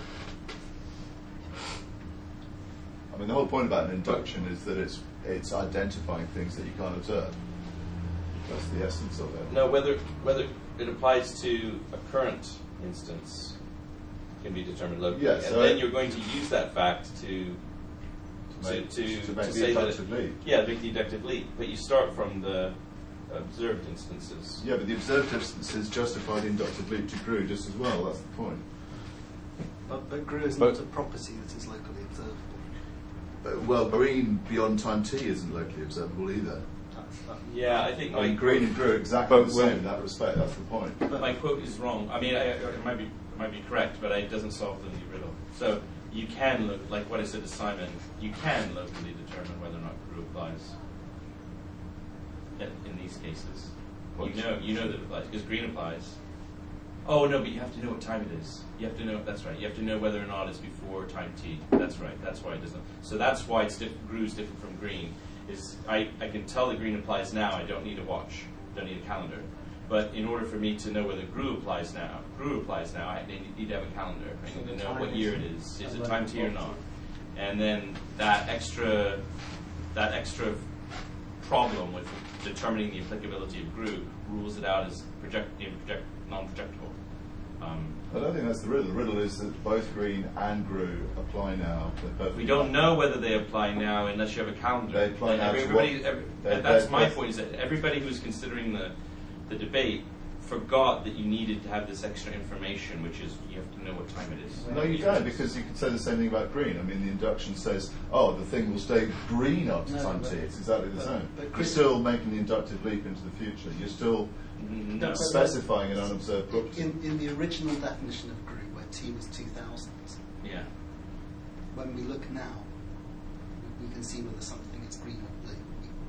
I mean, the whole point about an induction is that it's identifying things that you can't observe. That's the essence of it. No, whether it applies to a current instance can be determined locally, yes, and then you're going to use that fact to make say the inductive leap. Yeah, make the inductive leap. But you start from the observed instances. Yeah, but the observed instances justify the inductive leap to GRU just as well. That's the point. But GRU is not a property that is locally observable. Well, green beyond time t isn't locally observable either. Yeah, I think green and GRU are exactly the same in that respect. That's the point. But my quote is wrong. I mean, it might be correct, but it doesn't solve the riddle. So you can look, like what I said to Simon, you can locally determine whether or not GRU applies in these cases. You know that it applies because green applies. Oh no, but you have to know what time it is. You have to know. That's right. You have to know whether or not it's before time t. That's right. That's why it doesn't. So that's why GRU is different from green. Is I can tell that green applies now. I don't need a watch. Don't need a calendar. But in order for me to know whether GRU applies now, I need to have a calendar. I need to know what year it is. Is it time t or not? And then that extra problem with determining the applicability of GRU rules it out as non-projectable. I don't think that's the riddle. The riddle is that both green and GRU apply now. We don't know whether they apply now unless you have a calendar. They apply now. That's my point, is that everybody who's considering the debate forgot that you needed to have this extra information, which is you have to know what time it is. No, you don't, because you could say the same thing about green. I mean, the induction says, the thing will stay green after time t. It's exactly the same. But you're still making the inductive leap into the future. You're still specifying an unobserved property. In the original definition of GRU, where t was 2000, yeah. When we look now, we can see whether something is green or blue.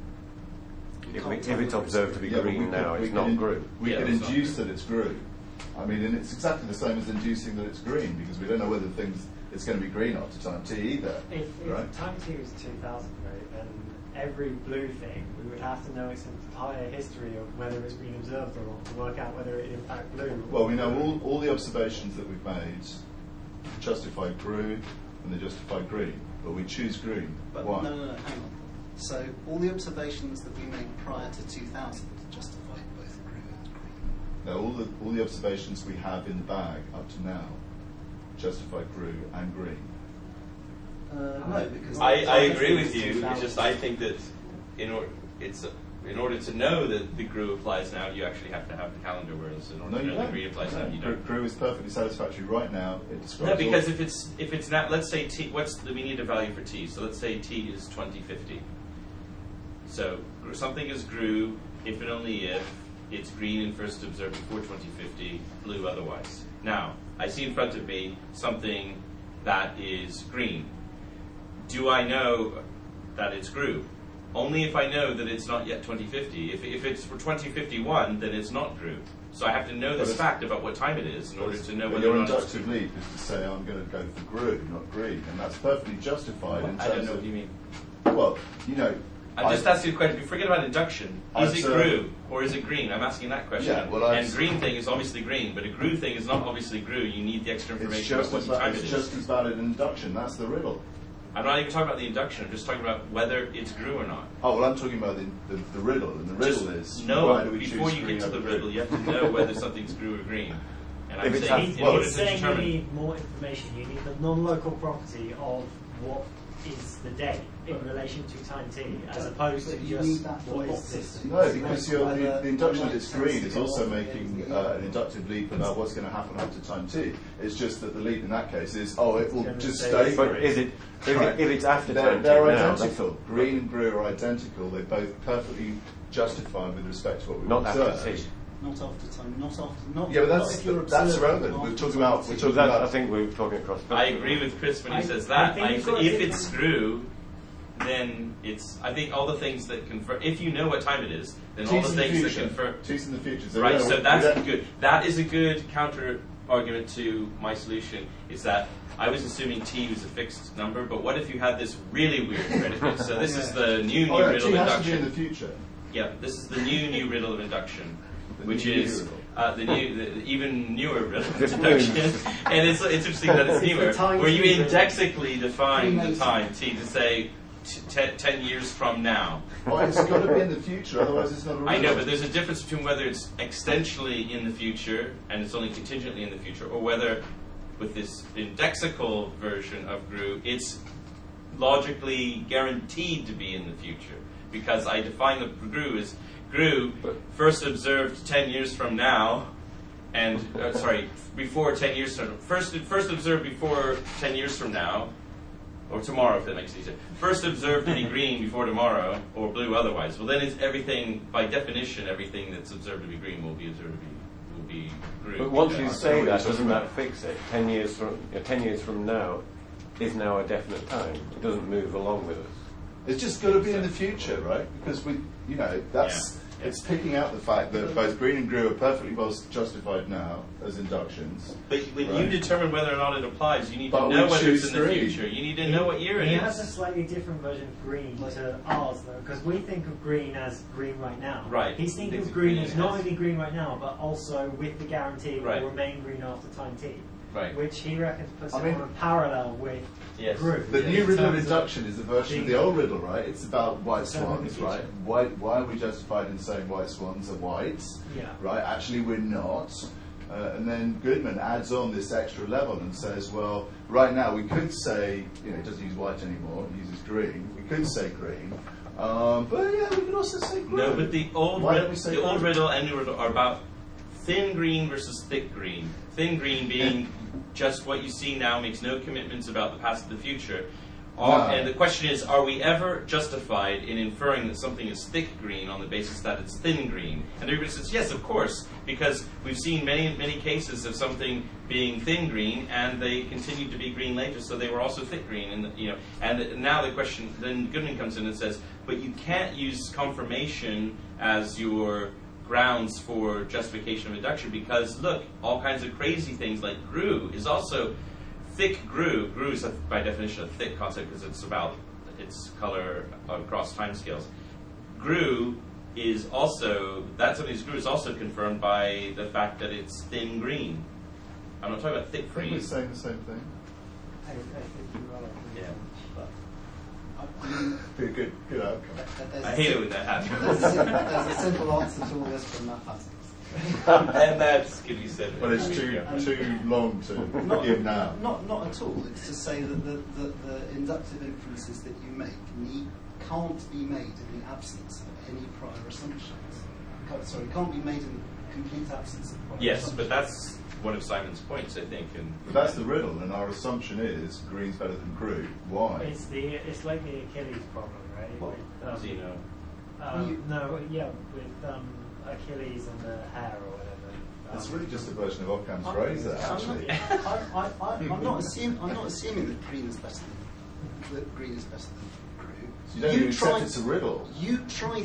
If it's observed to be green now, it's not GRU. We can induce that it's GRU. I mean, and it's exactly the same as inducing that it's green, because we don't know whether it's going to be green after time t either. If right? time t was 2000, right, then every blue thing, we would have to know its entire history of whether it's been observed or not to work out whether it in fact blew. Well, we know all the observations that we've made justify GRU and they justify green, but we choose green. But why? No, hang on. So all the observations that we made prior to 2000 justified both GRU and green. No, all the observations we have in the bag up to now justify GRU and green. No, because I agree with you. It's just I think that in order to know that the GRU applies now, you actually have to have the calendar, whereas in order to know that green applies now, you don't. GRU is perfectly satisfactory right now. It describes. No, because if it's not, let's say t. We need a value for t. So let's say t is 2050. So something is GRU if and only if it's green and first observed before 2050, blue otherwise. Now I see in front of me something that is green. Do I know that it's GRU? Only if I know that it's not yet 2050. If it's for 2051, then it's not GRU. So I have to know this fact about what time it is in order to know whether or not it's inductive leap is to say I'm going to go for GRU, not green, and that's perfectly justified. I don't know what you mean. Well, I'm just asking you a question. Forget about induction. Is it GRU or is it green? I'm asking that question. Yeah, well, and green thing is obviously green, but a GRU thing is not obviously GRU. You need the extra information about what time it is. It's just as valid in induction. That's the riddle. I'm not even talking about the induction. I'm just talking about whether it's GRU or not. Oh, well, I'm talking about the riddle, and the riddle is why do we choose before you green get to the over riddle, green? you have to know whether something's GRU or green. And I'm If it's saying, half- in well, order He's to saying you determine, need more information. You need the non-local property of what is the date in relation to time t, as opposed to you just need that for what lots is of this. systems. No, because the induction that It it's makes green sense is to also go off making the an inductive leap about what's going to happen after time t. It's just that the leap in that case is, it will just stay. But is it if it's after time? They're now, identical. Green and Grew are identical. They're both perfectly justified with respect to what we've not after observed. T. Not after time, not after, not. Yeah, but not if you're that's observing irrelevant. We're after talking time. about. We're So talking that, about. I think we're talking across. I agree with Chris when he says I that. think you've got If a it's Grew, then it's. I think all the things that confirm. If you know what time it is, then all the T's in the things that future. confirm. T's in the future. Right. we So don't- that's we don't- good. That is a good counter argument to my solution. Is that I was assuming t was a fixed number, but what if you had this really weird predicate? So this is the new Oh, yeah, riddle T of has to be in the induction. future. Yeah, this is the new riddle of induction, The which new is riddle. the even newer riddle of This induction. moves. And it's interesting that it's It's the newer, time where you t riddle. indexically define the Freemason. time t to say 10 years from now. Well, it's got to be in the future, otherwise it's not a riddle. I know, but there's a difference between whether it's extensionally in the future and it's only contingently in the future, or whether with this indexical version of Grew, it's logically guaranteed to be in the future. Because I define the Grew as Grew first observed 10 years from now, and before 10 years from first observed before 10 years from now, or tomorrow, if that makes it easier. First observed to be green before tomorrow, or blue otherwise. Well, then it's everything, by definition, everything that's observed to be green will be observed to be Grew. But once you Because- say that, doesn't that fix it? 10 years from now is now a definite time. It doesn't move along with us. It's just got to be in the future, right? Because that's Yeah. it's picking out the fact that both Green and Grew are perfectly well justified now as inductions. But when you Right. determine whether or not it applies, you need But to know we whether it's choose in the three. future. You need to know what year it He is. has a slightly different version of green to ours, though, because we think of green as green right now. Right. He's thinking Thinks of green green as not as- only green right now, but also with the guarantee it Right. will remain green after time t. Right. Which he reckons puts I it mean- on a parallel with Yes. Grew. The in new riddle of terms induction is a version of the old riddle, right? It's about white So in the swans, future. right? Why are we justified in saying white swans are white? Yeah. Right? Actually, we're not. And then Goodman adds on this extra level and says, well, right now we could say, he doesn't use white anymore, he uses green. We could say green. But yeah, we could also say green. No, but the old Why don't we say old green? riddle and new riddle are about thin green versus thick green. Thin green being just what you see now, makes no commitments about the past and the future. No. And the question is, are we ever justified in inferring that something is thick green on the basis that it's thin green? And everybody says, yes, of course, because we've seen many cases of something being thin green and they continued to be green later, so they were also thick green. And now the question, then Goodman comes in and says, but you can't use confirmation as your grounds for justification of induction because, look, all kinds of crazy things like Grew is also thick Grew. Grew is, by definition, a thick concept because it's about its color across timescales. Grew is also, that something is Grew is also confirmed by the fact that it's thin green. I'm not talking about thick I think we're green. saying the same thing. I think you are. Yeah. Good outcome. I hate it when that happens. There's a simple answer to all this from mathematics. And that's can be said. Well, it's too long to give now. Not at all. It's to say that the inductive inferences that you make can't be made in the absence of any prior assumptions. Can't be made in complete absence of prior Yes, assumptions. but that's one of Simon's points, I think. And But that's the riddle, and our assumption is green's better than Grew. Why? It's like the Achilles problem, right? What? With, Zeno. with Achilles and the hair or whatever. It's really just a version of Occam's razor, actually. I'm not assuming that green is better than Grew. So you don't even accept it's a riddle. You try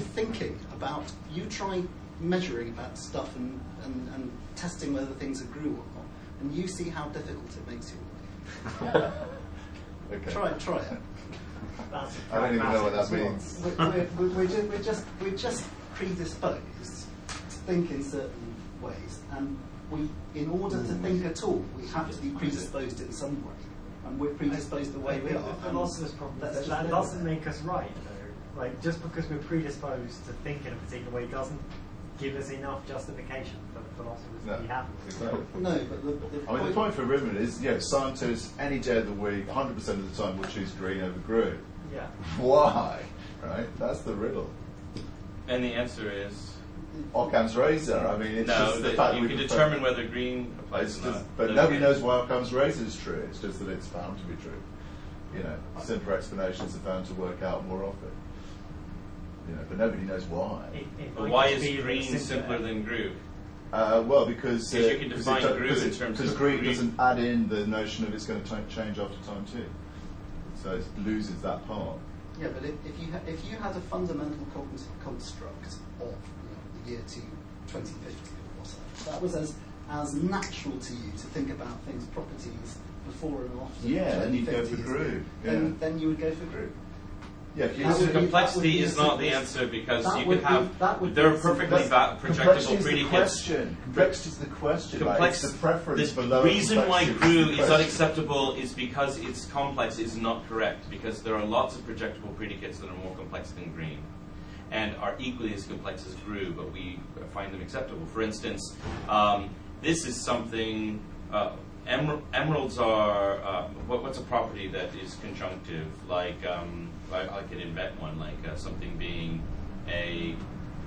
measuring about stuff and testing whether things are Grew or not, and you see how difficult it makes you. Okay. Try it. That's I don't even know what that pragmatic means. We're just predisposed to think in certain ways, and in order to think at all, we have to be predisposed in some way, and we're predisposed the way we are. The philosopher's problem That's is just that it. doesn't make us right, though. Like, just because we're predisposed to think in a particular way doesn't give us enough justification for philosophers to be happy. Exactly. No, but the point for Ribbon is, scientists any day of the week, 100% of the time, will choose green over green. Yeah. Why? Right? That's the riddle. And the answer is Occam's razor. I mean, it's just the fact you can determine whether green applies or not. But nobody knows why Occam's razor is true. It's just that it's found to be true. Simpler explanations are found to work out more often. But nobody knows why. But why is green simpler than GRU? Well, because you can define GRU in terms because of green doesn't add in the notion of it's going to change after time too, so it loses that part. Yeah, but if you had a fundamental cognitive construct of the year 2050 or whatever, that was as natural to you to think about things, properties before and after. Yeah, then you'd go for GRU. Then you would go for GRU. Yeah, complexity is not the answer because you could have. There are perfectly projectable predicates. Complexity is the question. It's the preference for the lower reason why complexity GRU is unacceptable is because it's complex is not correct. Because there are lots of projectable predicates that are more complex than green, and are equally as complex as GRU, but we find them acceptable. For instance, this is something. Emeralds are what's a property that is conjunctive? Like I could invent one, like something being a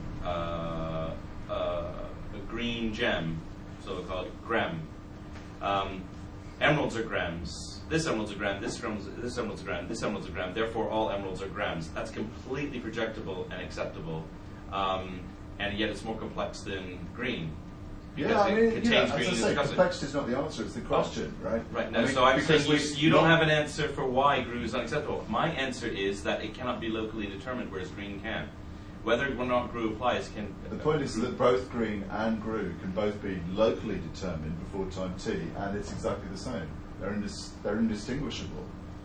green gem, so we'll call it gram. Emeralds are grams. This emerald's a gram. This emerald's a gram. This emerald's a gram. Therefore, all emeralds are grams. That's completely projectable and acceptable, and yet it's more complex than green. Yeah, I mean, contains as I green say, complexity is not the answer, it's the question, right? Right, no, I mean, so I'm saying you don't not have an answer for why GRU is unacceptable. My answer is that it cannot be locally determined, whereas green can. Whether or not GRU applies can... The point is that both green and GRU can both be locally determined before time t, and it's exactly the same. They're indistinguishable.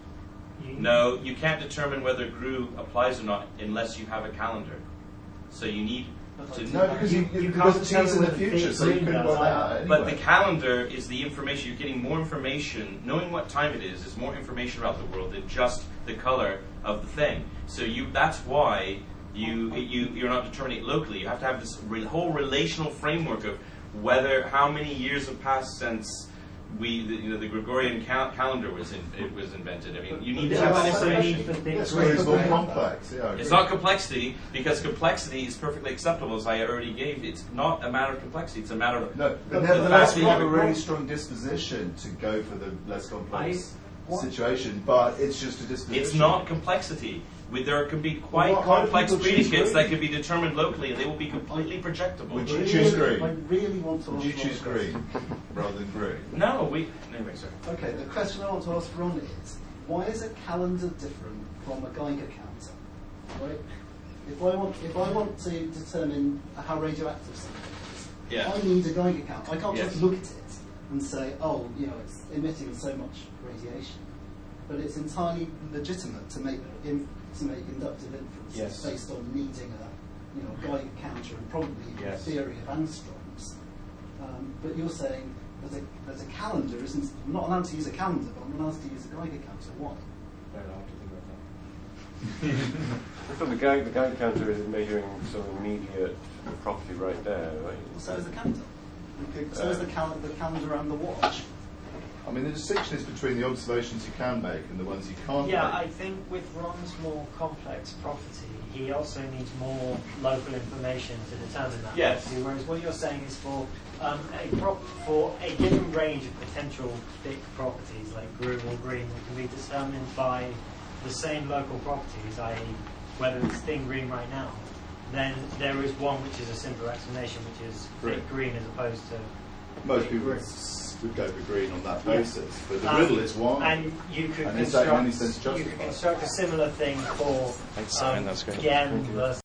No, you can't determine whether GRU applies or not unless you have a calendar. So you need... No, because because T's in the future, so you couldn't work that out anyway. But the calendar is the information. You're getting more information. Knowing what time it is more information about the world than just the color of the thing. So that's why you're not determining it locally. You have to have this whole relational framework of how many years have passed since the Gregorian calendar was invented. I mean, you need to have that information. It's more complex. Yeah, it's not complexity, because complexity is perfectly acceptable, as I already gave. It's not a matter of complexity, it's a matter of... No, but nevertheless, we have a really strong disposition to go for the less complex situation, but it's just a disposition. It's not complexity. There can be quite complex predicates that can be determined locally, and they will be completely projectable. Would you choose green? I really want to ask. Would you choose green rather than green? No, anyway, sorry. Okay, the question I want to ask Ron is, why is a calendar different from a Geiger counter? Right? If I want to determine how radioactive something is, I need a Geiger counter. I can't just look at it and say, it's emitting so much radiation. But it's entirely legitimate to make inductive inferences based on needing a Geiger counter and probably a theory of angstroms. But you're saying that a calendar isn't. I'm not allowed to use a calendar, but I'm allowed to use a Geiger counter. Why? I don't have to think about that. I thought the Geiger counter is measuring some immediate property right there, right? Well, so is the calendar. So is the calendar and the watch. I mean, the distinction is between the observations you can make and the ones you can't make. Yeah, I think with Ron's more complex property, he also needs more local information to determine that. Yes. Property, whereas what you're saying is for a given range of potential thick properties, like GRU or green, that can be determined by the same local properties, i.e. whether it's thin green right now, then there is one which is a simpler explanation, which is thick green as opposed to... Most people would go for green on that basis, but the riddle is why. And you could is that in any sense justified? you could construct a similar thing for That's great. GEM versus